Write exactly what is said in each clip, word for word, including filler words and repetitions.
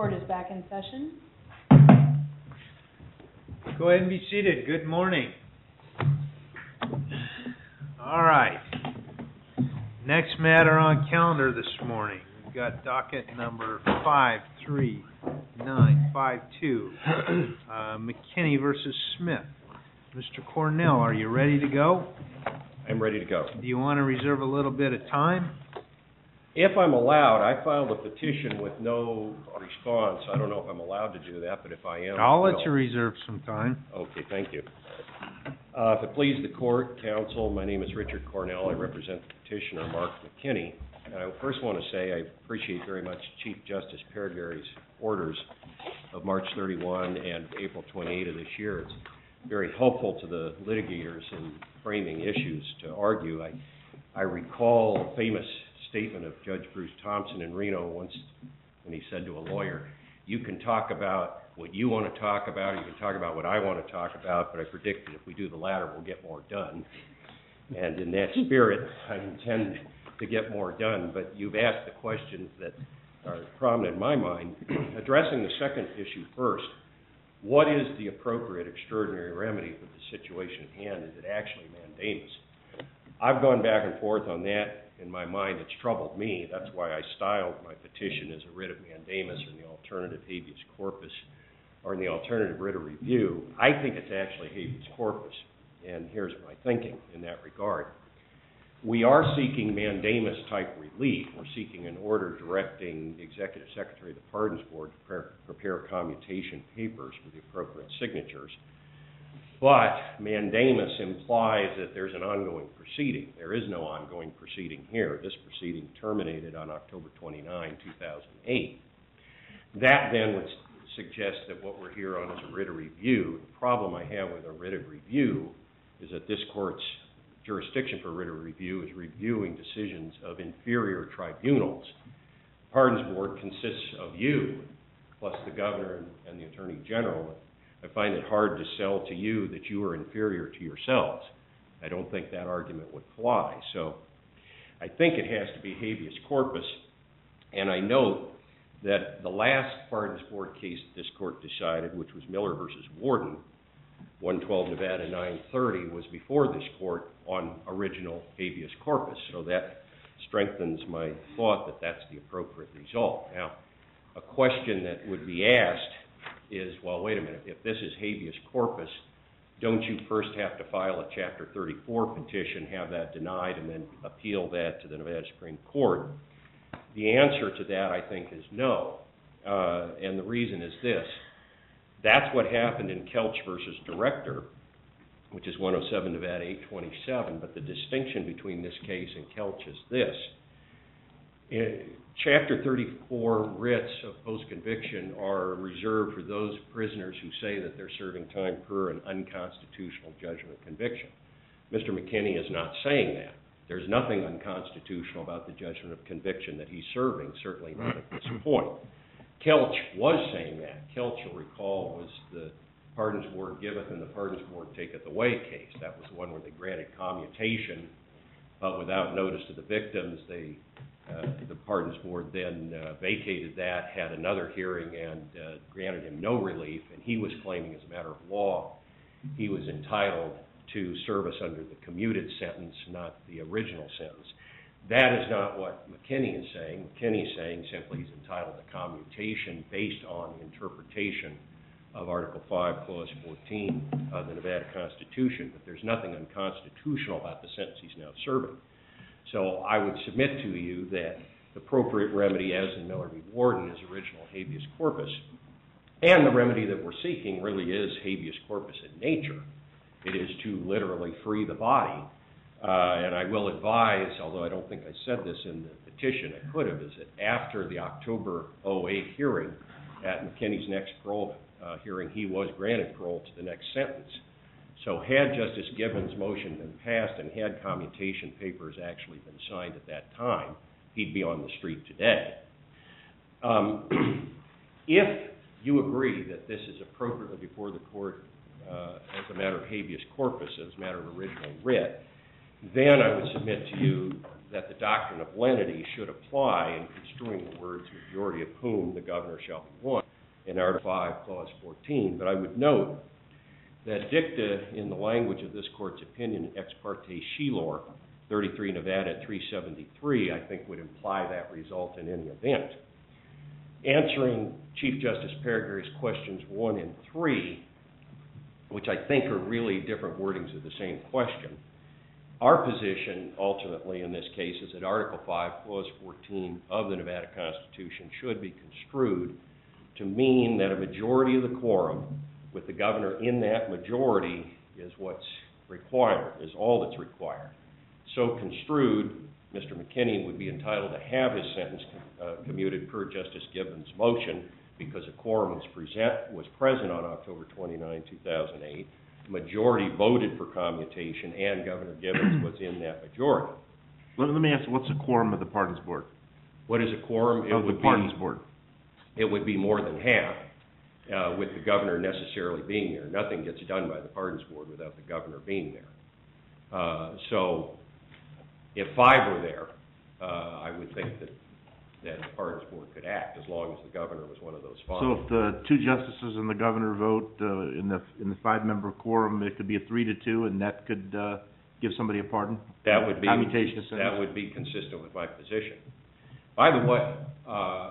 Court is back in session. Go ahead and be seated. Good morning. All right. Next matter on calendar this morning. We've got docket number five three nine five two, uh, McKinney versus Smith. Mister Cornell, are you ready to go? I'm ready to go. Do you want to reserve a little bit of time? If I'm allowed, I filed a petition with no response. I don't know if I'm allowed to do that, but if I am, I'll let no. you reserve some time. Okay, thank you. Uh, if it pleases the court, counsel, my name is Richard Cornell. I represent the petitioner, Mark McKinney. And I first want to say I appreciate very much Chief Justice Peregary's orders of March thirty-first and April twenty-eighth of this year. It's very helpful to the litigators in framing issues to argue. I, I recall a famous statement of Judge Bruce Thompson in Reno once when he said to a lawyer, you can talk about what you want to talk about, you can talk about what I want to talk about, but I predict that if we do the latter, we'll get more done. And in that spirit, I intend to get more done, but you've asked the questions that are prominent in my mind. Addressing the second issue first, what is the appropriate extraordinary remedy for the situation at hand? Is it actually mandamus? I've gone back and forth on that. In my mind, it's troubled me. That's why I styled my petition as a writ of mandamus or in the alternative habeas corpus or in the alternative writ of review. I think it's actually habeas corpus, and here's my thinking in that regard. We are seeking mandamus-type relief. We're seeking an order directing the Executive Secretary of the Pardons Board to prepare, prepare commutation papers with the appropriate signatures. But mandamus implies that there's an ongoing proceeding. There is no ongoing proceeding here. This proceeding terminated on October twenty-ninth, two thousand eight. That then would suggest that what we're here on is a writ of review. The problem I have with a writ of review is that this court's jurisdiction for writ of review is reviewing decisions of inferior tribunals. The Pardons Board consists of you, plus the governor and, and the attorney general. I find it hard to sell to you that you are inferior to yourselves. I don't think that argument would fly. So I think it has to be habeas corpus. And I note that the last Pardons Board case this court decided, which was Miller versus Warden, one twelve Nevada nine thirty, was before this court on original habeas corpus. So that strengthens my thought that that's the appropriate result. Now, a question that would be asked is, well, wait a minute, if this is habeas corpus, don't you first have to file a Chapter thirty-four petition, have that denied, and then appeal that to the Nevada Supreme Court? The answer to that, I think, is no. Uh, and the reason is this. That's what happened in Kelch versus Director, which is one oh seven Nevada eight twenty-seven, but the distinction between this case and Kelch is this. In Chapter thirty-four writs of post-conviction are reserved for those prisoners who say that they're serving time per an unconstitutional judgment of conviction. Mister McKinney is not saying that. There's nothing unconstitutional about the judgment of conviction that he's serving, certainly not at this point. Kelch was saying that. Kelch, you'll recall, was the Pardons Board giveth and the Pardons Board taketh away case. That was one where they granted commutation, but without notice to the victims. They, uh, the Pardons Board then uh, vacated that, had another hearing, and uh, granted him no relief, and he was claiming as a matter of law he was entitled to service under the commuted sentence, not the original sentence. That is not what McKinney is saying. McKinney is saying simply he's entitled to commutation based on the interpretation of Article five, Clause fourteen of the Nevada Constitution, but there's nothing unconstitutional about the sentence he's now serving. So I would submit to you that the appropriate remedy, as in Miller v. Warden, is original habeas corpus. And the remedy that we're seeking really is habeas corpus in nature. It is to literally free the body. Uh, and I will advise, although I don't think I said this in the petition, I could have, is that after the October oh eight hearing, at McKinney's next parole uh, hearing, he was granted parole to the next sentence. So had Justice Gibbons' motion been passed and had commutation papers actually been signed at that time, he'd be on the street today. Um, if you agree that this is appropriately before the court uh, as a matter of habeas corpus, as a matter of original writ, then I would submit to you that the doctrine of lenity should apply in construing the words majority of whom the governor shall be one in Article five, Clause fourteen. But I would note that dicta in the language of this court's opinion, ex parte Shelor, thirty-three Nevada at three seventy-three, I think would imply that result in any event. Answering Chief Justice Peregrary's questions one and three, which I think are really different wordings of the same question, our position ultimately in this case is that Article five, Clause fourteen of the Nevada Constitution should be construed to mean that a majority of the quorum with the governor in that majority is what's required, is all that's required. So construed, Mister McKinney would be entitled to have his sentence uh, commuted per Justice Gibbons' motion because a quorum was, present, was present on October twenty-ninth, two thousand eight. The majority voted for commutation, and Governor Gibbons was in that majority. Let, let me ask, what's the quorum of the Pardons Board? What is a quorum? It Of the would Pardons be, Board. It would be more than half, uh, with the governor necessarily being there. Nothing gets done by the Pardons Board without the governor being there. Uh, so, if five were there, uh, I would think that that the Pardons Board could act as long as the governor was one of those five. So if the two justices and the governor vote uh, in the in the five-member quorum, it could be a three to two, and that could uh, give somebody a pardon? That would be commutation of sentence? That would be consistent with my position. By the way, uh,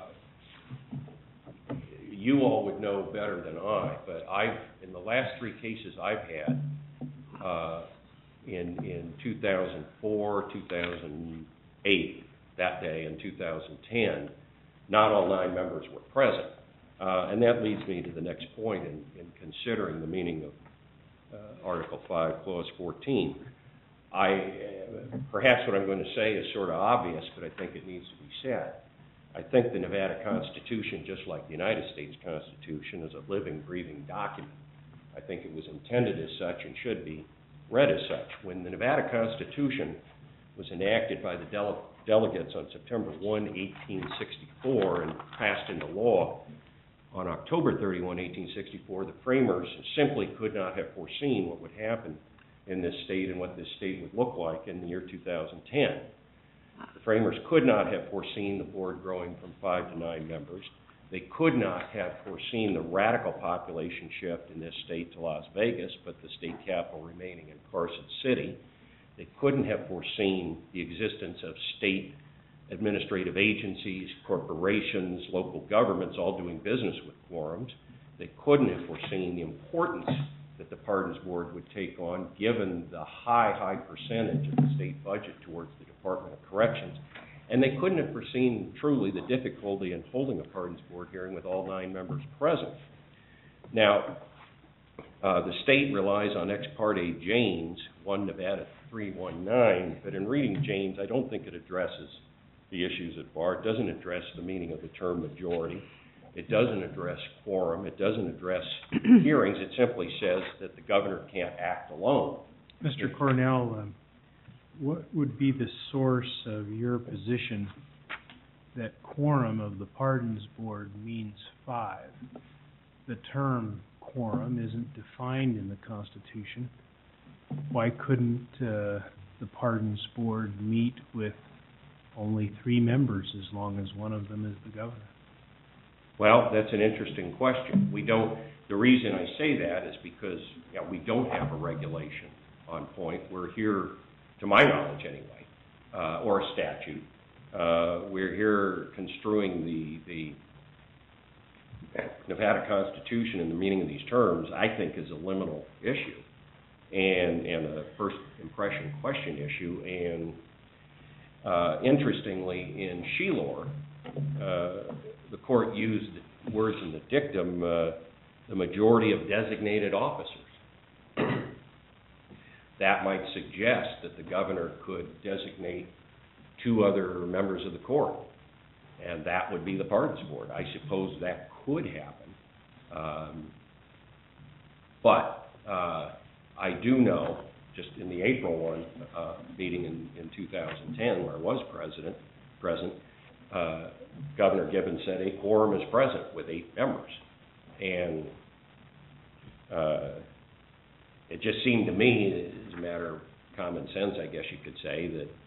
you all would know better than I, but I've in the last three cases I've had uh, in in two thousand four, two thousand eight, that day, in two thousand ten, not all nine members were present, uh, and that leads me to the next point in, in considering the meaning of uh, Article five, Clause fourteen. I uh, perhaps what I'm going to say is sort of obvious, but I think it needs to be said. I think the Nevada Constitution, just like the United States Constitution, is a living, breathing document. I think it was intended as such and should be read as such. When the Nevada Constitution was enacted by the dele delegates on September first, eighteen sixty-four, and passed into law on October thirty-first, eighteen sixty-four, the framers simply could not have foreseen what would happen in this state and what this state would look like in the year two thousand ten. The framers could not have foreseen the board growing from five to nine members. They could not have foreseen the radical population shift in this state to Las Vegas, but the state capital remaining in Carson City. They couldn't have foreseen the existence of state administrative agencies, corporations, local governments all doing business with quorums. They couldn't have foreseen the importance that the Pardons Board would take on given the high, high percentage of the state budget towards the Department of Corrections. And they couldn't have foreseen truly the difficulty in holding a Pardons Board hearing with all nine members present. Now, uh, the state relies on Ex parte Janes, one Nevada three one nine, but in reading Janes, I don't think it addresses the issues at bar. It doesn't address the meaning of the term majority. It doesn't address quorum. It doesn't address hearings. It simply says that the governor can't act alone. Mister Cornell, um, what would be the source of your position that quorum of the Pardons Board means five? The term quorum isn't defined in the Constitution. Why couldn't uh, the Pardons Board meet with only three members as long as one of them is the governor? Well, that's an interesting question. We don't, the reason I say that is because you know, we don't have a regulation on point. We're here, to my knowledge anyway, uh, or a statute. Uh, we're here construing the, the Nevada Constitution and the meaning of these terms, I think, is a liminal issue and, and a first impression question issue. And uh, interestingly, in Shelor, uh, the court used the words in the dictum, uh, the majority of designated officers. That might suggest that the governor could designate two other members of the court, and that would be the Pardons Board. I suppose that could happen. Um, but uh, I do know, just in the April one uh, meeting in, in two thousand ten, where I was president, present, uh, Governor Gibbons said a quorum is present with eight members. And uh, it just seemed to me, as a matter of common sense, I guess you could say, that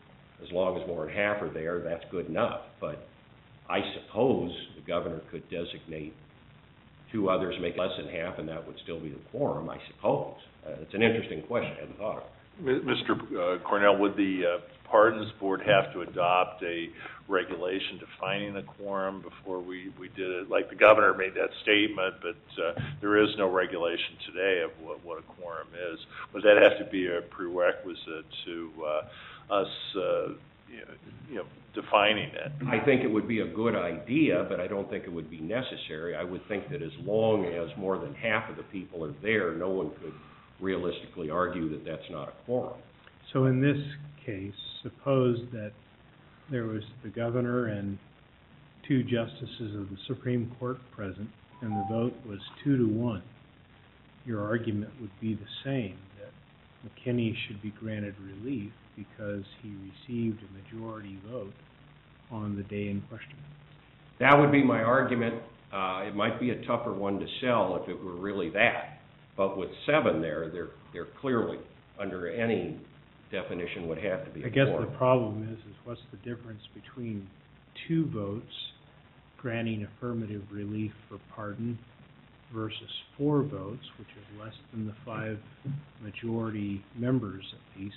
As long as more than half are there, that's good enough. But I suppose the governor could designate two others, make less than half, and that would still be the quorum, I suppose. Uh, it's an interesting question. I hadn't thought of it. Mister Uh, Cornell, would the uh, Pardons Board have to adopt a regulation defining a quorum before we, we did it? Like the governor made that statement, but uh, there is no regulation today of what, what a quorum is. Would that have to be a prerequisite to uh, us uh, you know, you know, defining it? I think it would be a good idea, but I don't think it would be necessary. I would think that as long as more than half of the people are there, no one could realistically argue that that's not a quorum. So in this case, suppose that there was the governor and two justices of the Supreme Court present, and the vote was two to one. Your argument would be the same, that McKinney should be granted relief because he received a majority vote on the day in question. That would be my argument. Uh, it might be a tougher one to sell if it were really that. But with seven there, they're, they're clearly, under any definition, would have to be a I guess quorum. the problem is, is what's the difference between two votes granting affirmative relief for pardon versus four votes, which is less than the five majority members at least?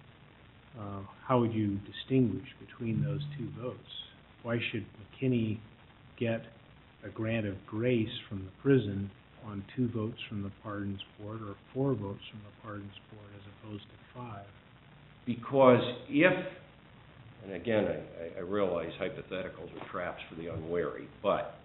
Uh, how would you distinguish between those two votes? Why should McKinney get a grant of grace from the prison on two votes from the Pardons Board or four votes from the Pardons Board as opposed to five? Because if, and again, I, I realize hypotheticals are traps for the unwary, but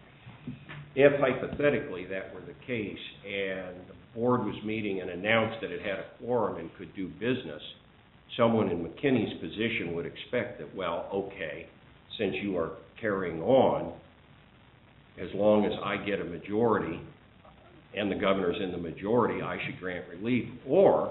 if hypothetically that were the case and the board was meeting and announced that it had a quorum and could do business, someone in McKinney's position would expect that, well, okay, since you are carrying on, as long as I get a majority and the governor's in the majority, I should grant relief. Or,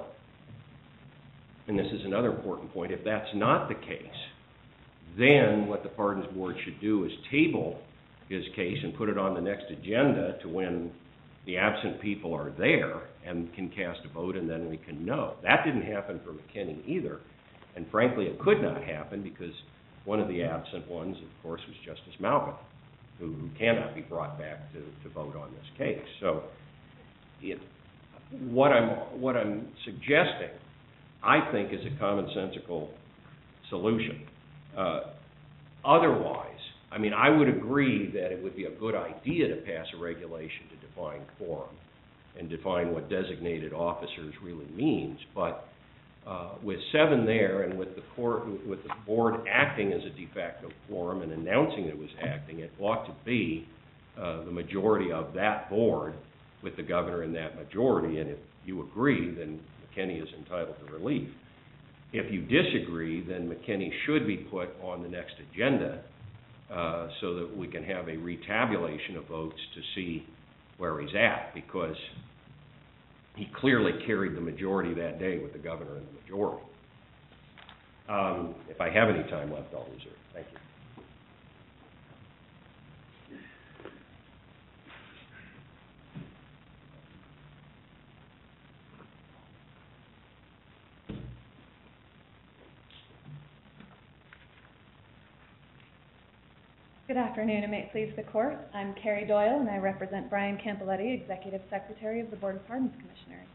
and this is another important point, if that's not the case, then what the Pardons Board should do is table his case and put it on the next agenda to when the absent people are there and can cast a vote, and then we can know. That didn't happen for McKinney either, and frankly it could not happen because one of the absent ones, of course, was Justice Malcolm, who, who cannot be brought back to, to vote on this case. So it, what I'm what I'm suggesting, I think, is a commonsensical solution. Uh, otherwise, I mean, I would agree that it would be a good idea to pass a regulation to define quorum and define what designated officers really means, but uh, with seven there and with the court, with the board acting as a de facto quorum and announcing it was acting, it ought to be uh, the majority of that board with the governor in that majority, and if you agree, then McKinney is entitled to relief. If you disagree, then McKinney should be put on the next agenda uh, so that we can have a retabulation of votes to see where he's at, because he clearly carried the majority that day with the governor in the majority. Um, if I have any time left, I'll reserve. Thank you. Good afternoon, and may it please the Court. I'm Carrie Doyle, and I represent Brian Campoletti, Executive Secretary of the Board of Pardons Commissioners.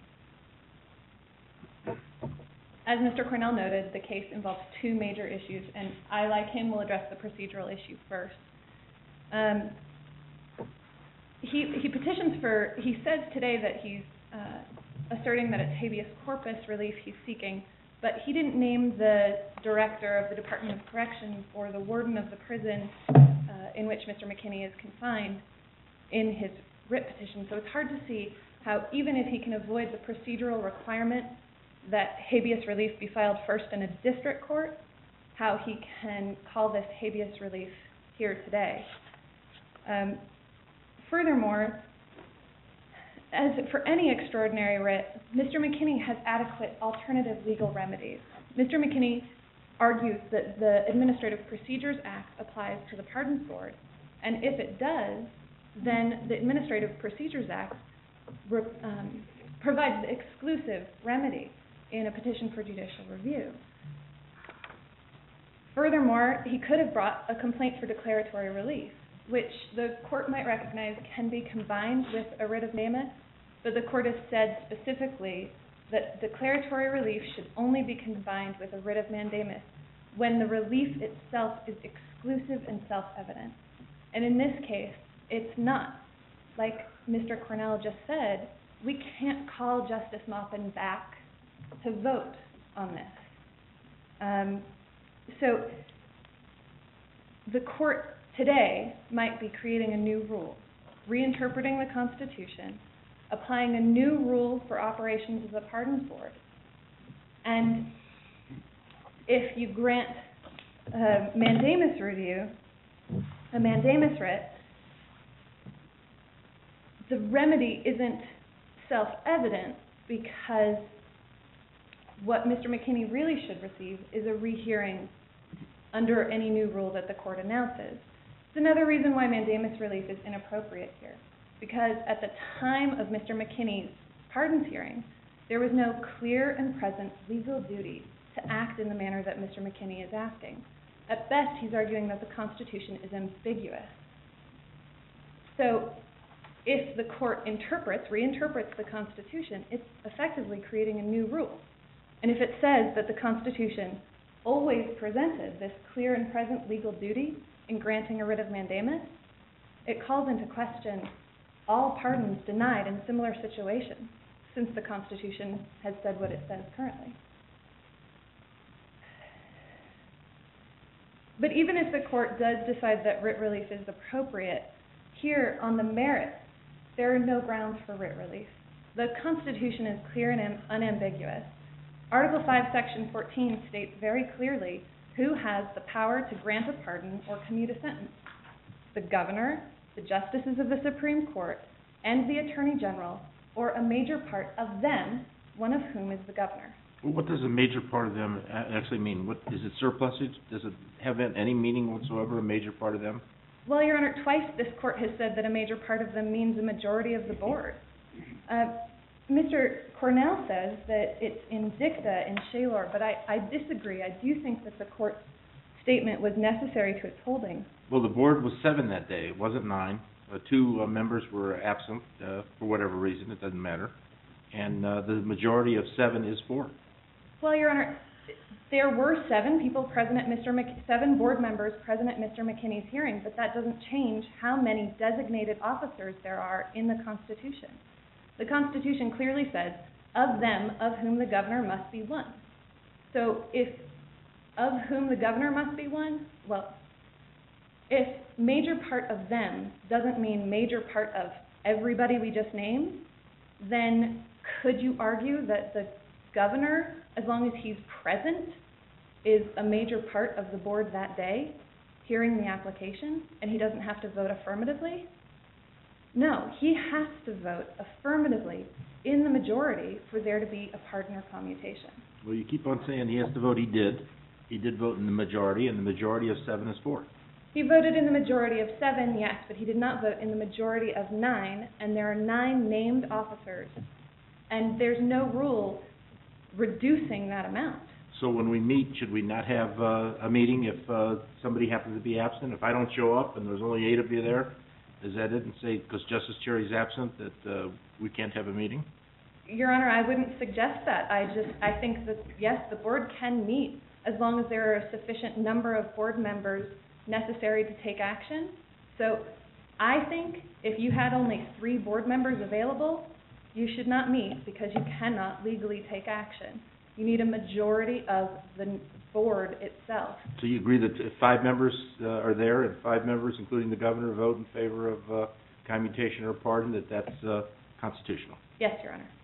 As Mister Cornell noted, the case involves two major issues, and I, like him, will address the procedural issue first. Um, he, he petitions for, he says today that he's uh, asserting that it's habeas corpus relief he's seeking, but he didn't name the director of the Department of Corrections or the warden of the prison uh, in which Mister McKinney is confined in his writ petition. So it's hard to see how, even if he can avoid the procedural requirement that habeas relief be filed first in a district court, how he can call this habeas relief here today. Um, furthermore, as for any extraordinary writ, Mister McKinney has adequate alternative legal remedies. Mister McKinney argues that the Administrative Procedures Act applies to the Pardons Board, and if it does, then the Administrative Procedures Act um, provides the exclusive remedy in a petition for judicial review. Furthermore, he could have brought a complaint for declaratory relief, which the court might recognize can be combined with a writ of mandamus, but the court has said specifically that declaratory relief should only be combined with a writ of mandamus when the relief itself is exclusive and self-evident. And in this case, it's not. Like Mister Cornell just said, we can't call Justice Maupin back to vote on this. Um, so the court today might be creating a new rule, reinterpreting the Constitution, applying a new rule for operations of the Pardons Board. And if you grant a mandamus review, a mandamus writ, the remedy isn't self-evident because what Mister McKinney really should receive is a rehearing under any new rule that the court announces. It's another reason why mandamus relief is inappropriate here, because at the time of Mister McKinney's pardons hearing, there was no clear and present legal duty to act in the manner that Mister McKinney is asking. At best, he's arguing that the Constitution is ambiguous. So if the court interprets, reinterprets the Constitution, it's effectively creating a new rule. And if it says that the Constitution always presented this clear and present legal duty in granting a writ of mandamus, it calls into question all pardons denied in similar situations, since the Constitution has said what it says currently. But even if the court does decide that writ relief is appropriate, here on the merits, there are no grounds for writ relief. The Constitution is clear and unambiguous. Article five, Section fourteen states very clearly who has the power to grant a pardon or commute a sentence. The governor, the justices of the Supreme Court, and the Attorney General, or a major part of them, one of whom is the governor. What does a major part of them a- actually mean? What, is it surplusage? Does it have any meaning whatsoever, a major part of them? Well, Your Honor, twice this court has said that a major part of them means a majority of the board. Uh, Mister Cornell says that it's in dicta in Shaylor, but I, I disagree. I do think that the court's statement was necessary to its holding. Well, the board was seven that day. It wasn't nine. Uh, two uh, members were absent uh, for whatever reason. It doesn't matter. And uh, the majority of seven is four. Well, Your Honor, there were seven people present at Mister Mc, seven board members present at Mister McKinney's hearing, but that doesn't change how many designated officers there are in the Constitution. The Constitution clearly says, of them, of whom the governor must be one. So if of whom the governor must be one, well, if major part of them doesn't mean major part of everybody we just named, then could you argue that the governor, as long as he's present, is a major part of the board that day, hearing the application, and he doesn't have to vote affirmatively? No, he has to vote affirmatively in the majority for there to be a pardon or commutation. Well, you keep on saying he has to vote. He did. He did vote in the majority, and the majority of seven is four. He voted in the majority of seven, yes, but he did not vote in the majority of nine, and there are nine named officers, and there's no rule reducing that amount. So when we meet, should we not have uh, a meeting if uh, somebody happens to be absent? If I don't show up and there's only eight of you there, is that it? And say, because Justice Cherry's absent, that uh, we can't have a meeting? Your Honor, I wouldn't suggest that. I just, I think that, yes, the board can meet as long as there are a sufficient number of board members necessary to take action. So I think if you had only three board members available, you should not meet because you cannot legally take action. You need a majority of the board itself. So you agree that if five members uh, are there and five members, including the governor, vote in favor of uh, commutation or pardon, that that's uh, constitutional? Yes, Your Honor.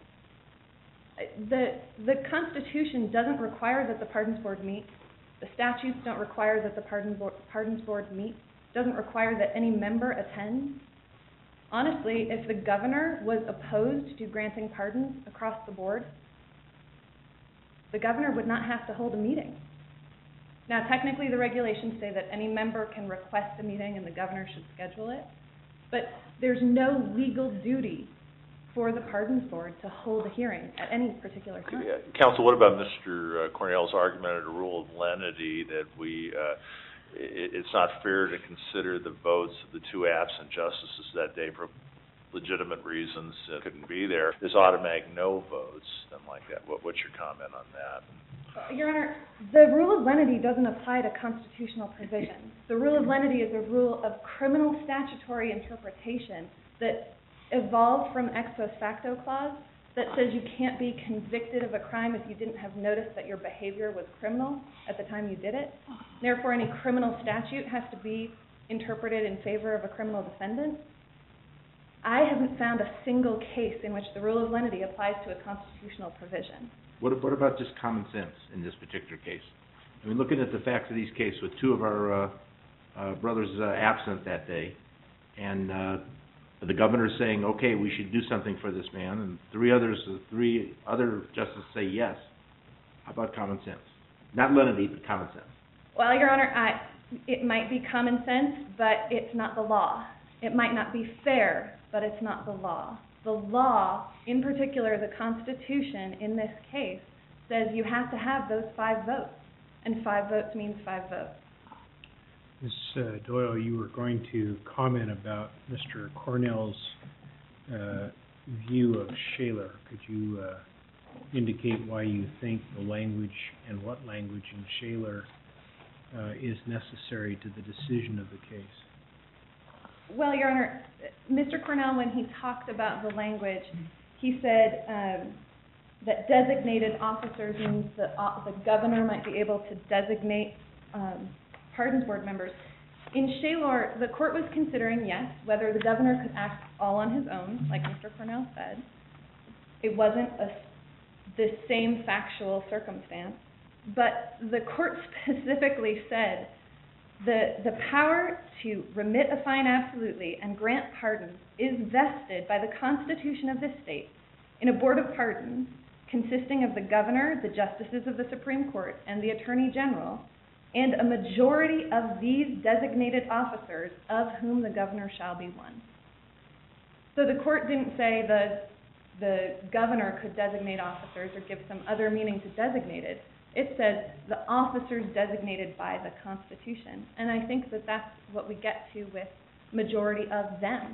The, the Constitution doesn't require that the Pardons Board meet. The statutes don't require that the Pardon Board, Pardons Board meet. It doesn't require that any member attend. Honestly, if the governor was opposed to granting pardons across the board, the governor would not have to hold a meeting. Now, technically, the regulations say that any member can request a meeting and the governor should schedule it, but there's no legal duty for the Pardons Board to hold a hearing at any particular time. Yeah. Counsel, what about Mister Cornell's argument of the rule of lenity that we, uh, it, it's not fair to consider the votes of the two absent justices that day for legitimate reasons that couldn't be there as automatic no votes, something like that. What, what's your comment on that? Your Honor, the rule of lenity doesn't apply to constitutional provisions. The rule of lenity is a rule of criminal statutory interpretation that evolved from ex post facto clause that says you can't be convicted of a crime if you didn't have notice that your behavior was criminal at the time you did it. Therefore, any criminal statute has to be interpreted in favor of a criminal defendant. I haven't found a single case in which the rule of lenity applies to a constitutional provision. What, what about just common sense in this particular case? I mean, looking at the facts of these cases with two of our uh, uh, brothers uh, absent that day, and uh, the governor's saying, okay, we should do something for this man, and three others, uh, three other justices say yes. How about common sense? Not lenity, but common sense. Well, Your Honor, I, it might be common sense, but it's not the law. It might not be fair, but it's not the law. The law, in particular the Constitution in this case, says you have to have those five votes, and five votes means five votes. Miz Uh, Doyle, you were going to comment about Mister Cornell's uh, view of Shaler. Could you uh, indicate why you think the language and what language in Shaler uh, is necessary to the decision of the case? Well, Your Honor, Mister Cornell, when he talked about the language, he said um, that designated officers means that uh, the governor might be able to designate um, Pardons Board members. In Shaler, the court was considering, yes, whether the governor could act all on his own, like Mister Cornell said. It wasn't a, the same factual circumstance, but the court specifically said the, the power to remit a fine absolutely and grant pardons is vested by the Constitution of this state in a board of pardons consisting of the governor, the justices of the Supreme Court, and the Attorney General, and a majority of these designated officers, of whom the governor shall be one. So the court didn't say the, the governor could designate officers or give some other meaning to designated. It says the officers designated by the Constitution. And I think that that's what we get to with majority of them.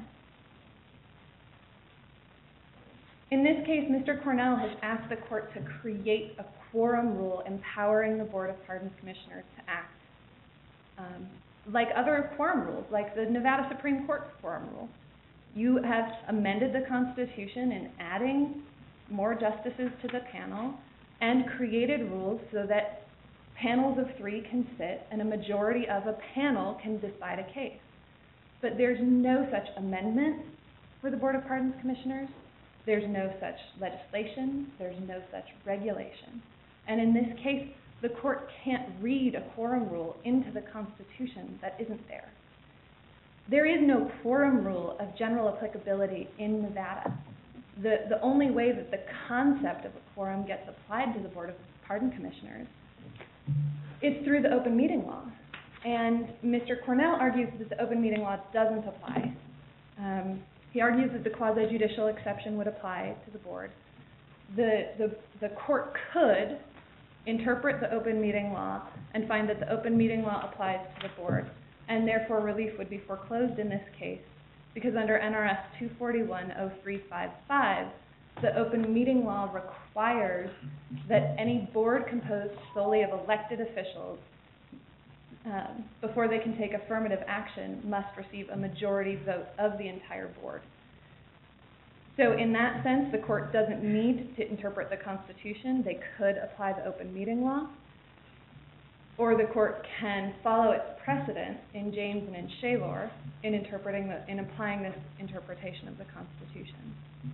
In this case, Mister Cornell has asked the court to create a quorum rule empowering the Board of Pardons Commissioners to act. Um, like other quorum rules, like the Nevada Supreme Court quorum rule. You have amended the Constitution in adding more justices to the panel and created rules so that panels of three can sit and a majority of a panel can decide a case. But there's no such amendment for the Board of Pardons Commissioners. There's no such legislation. There's no such regulation. And in this case, the court can't read a quorum rule into the Constitution that isn't there. There is no quorum rule of general applicability in Nevada. The, the only way that the concept of a quorum gets applied to the Board of Pardon Commissioners is through the open meeting law. And Mister Cornell argues that the open meeting law doesn't apply. Um, he argues that the quasi-judicial exception would apply to the board. The, the, the court could interpret the open meeting law and find that the open meeting law applies to the board, and therefore relief would be foreclosed in this case, because under N R S two forty-one oh three fifty-five, the open meeting law requires that any board composed solely of elected officials, um, before they can take affirmative action, must receive a majority vote of the entire board. So in that sense, the court doesn't need to interpret the Constitution. They could apply the open meeting law, or the court can follow its precedent in James and in Shaler in interpreting the, in applying this interpretation of the Constitution.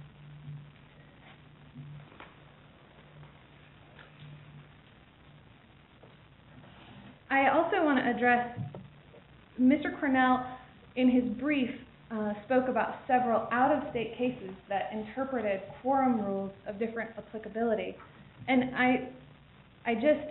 I also want to address, Mister Cornell, in his brief, uh, spoke about several out-of-state cases that interpreted quorum rules of different applicability. And I, I just,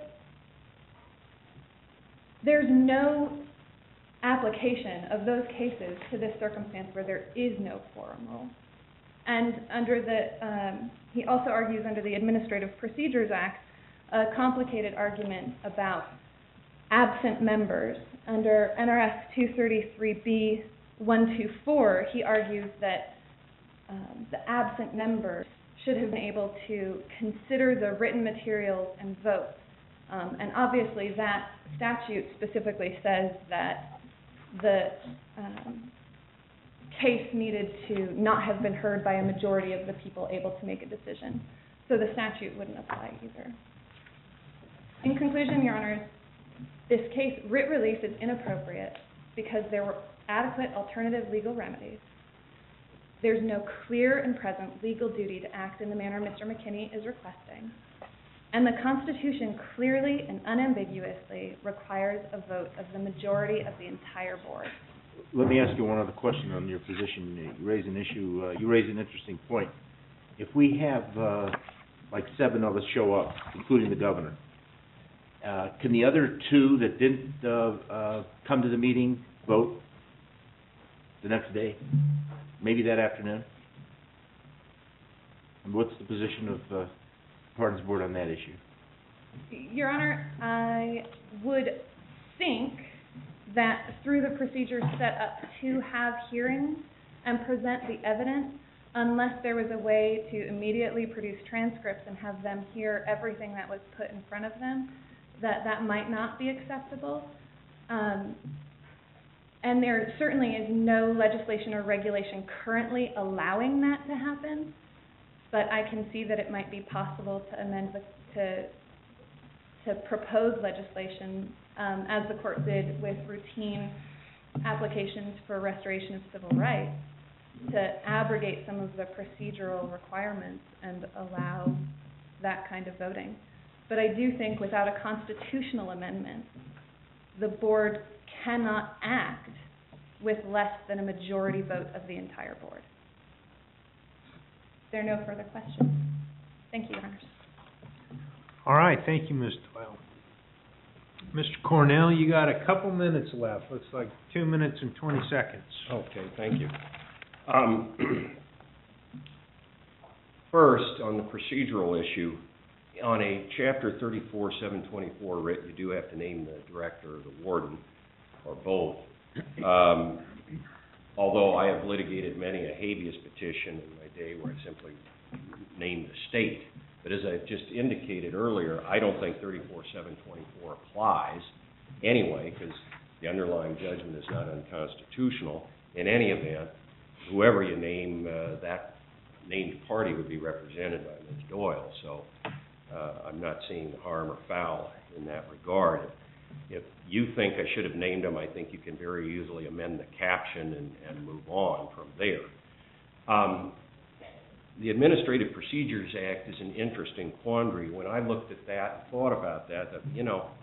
there's no application of those cases to this circumstance where there is no quorum rule. And under the, um, he also argues under the Administrative Procedures Act, a complicated argument about absent members. Under N R S two thirty-three B one twenty-four, he argues that um, the absent members should have been able to consider the written materials and vote. Um, and obviously that statute specifically says that the um, case needed to not have been heard by a majority of the people able to make a decision. So the statute wouldn't apply either. In conclusion, Your Honors, this case, writ relief, is inappropriate because there were adequate alternative legal remedies. There's no clear and present legal duty to act in the manner Mister McKinney is requesting. And the Constitution clearly and unambiguously requires a vote of the majority of the entire board. Let me ask you one other question on your position. You raise an issue, uh, you raise an interesting point. If we have, uh, like seven of us show up, including the governor, uh, can the other two that didn't, uh, uh, come to the meeting vote the next day? Maybe that afternoon? And what's the position of, uh, Pardons Board on that issue? Your Honor, I would think that through the procedures set up to have hearings and present the evidence, unless there was a way to immediately produce transcripts and have them hear everything that was put in front of them, that that might not be acceptable. Um, and there certainly is no legislation or regulation currently allowing that to happen, but I can see that it might be possible to amend the, to, to propose legislation Um, as the court did with routine applications for restoration of civil rights, to abrogate some of the procedural requirements and allow that kind of voting. But I do think without a constitutional amendment, the board cannot act with less than a majority vote of the entire board. If there are no further questions, thank you, Your Honors. All right, thank you, Miz Doyle. Mister Cornell, you got a couple minutes left. Looks like two minutes and twenty seconds. Okay, thank you. Um, first, on the procedural issue, on a Chapter thirty-four seven twenty-four writ, you do have to name the director or the warden, or both. Um, although I have litigated many a habeas petition in my day where I simply named the state. But as I've just indicated earlier, I don't think thirty-four seven twenty-four applies anyway, because the underlying judgment is not unconstitutional. In any event, whoever you name, uh, that named party would be represented by Miz Doyle. So uh, I'm not seeing harm or foul in that regard. If you think I should have named him, I think you can very easily amend the caption and, and move on from there. Um, The Administrative Procedures Act is an interesting quandary. When I looked at that and thought about that, that, you know,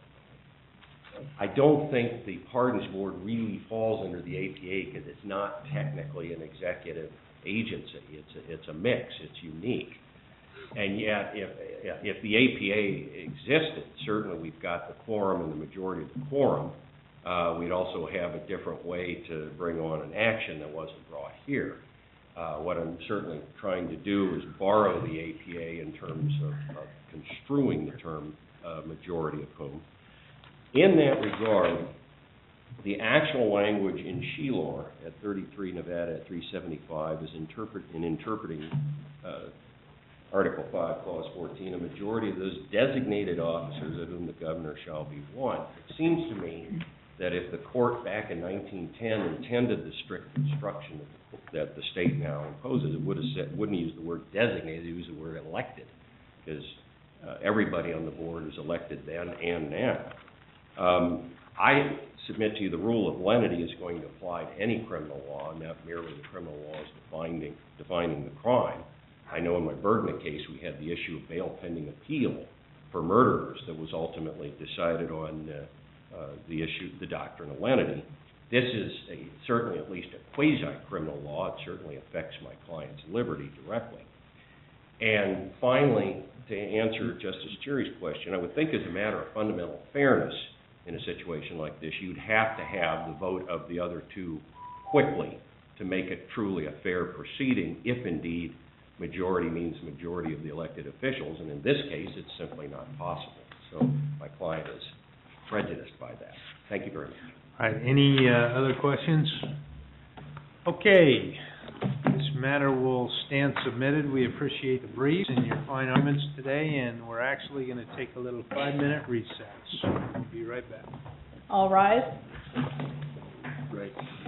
I don't think the Pardons Board really falls under the A P A because it's not technically an executive agency. It's a, it's a mix. It's unique. And yet, if, if the A P A existed, certainly we've got the quorum and the majority of the quorum. Uh, we'd also have a different way to bring on an action that wasn't brought here. Uh, what I'm certainly trying to do is borrow the A P A in terms of, of construing the term uh, majority of whom. In that regard, the actual language in Shelor at thirty-three Nevada at three seventy-five is interpret, in interpreting uh, Article five, Clause fourteen, a majority of those designated officers of whom the governor shall be one. It seems to me that if the court back in nineteen ten intended the strict construction that the state now imposes, it would have said, wouldn't use the word designated, it would use the word elected, because uh, everybody on the board is elected then and now. Um, I submit to you the rule of lenity is going to apply to any criminal law, not merely the criminal laws defining, defining the crime. I know in my Bergman case we had the issue of bail pending appeal for murderers that was ultimately decided on uh, uh, the issue, the doctrine of lenity. This is a, certainly at least a quasi-criminal law. It certainly affects my client's liberty directly. And finally, to answer Justice Cherry's question, I would think as a matter of fundamental fairness in a situation like this, you'd have to have the vote of the other two quickly to make it truly a fair proceeding, if indeed majority means majority of the elected officials, and in this case, it's simply not possible. So my client is prejudiced by that. Thank you very much. All right, any uh, other questions? Okay, this matter will stand submitted. We appreciate the briefs and your fine arguments today, and we're actually going to take a little five-minute recess. We'll be right back. All rise. Right.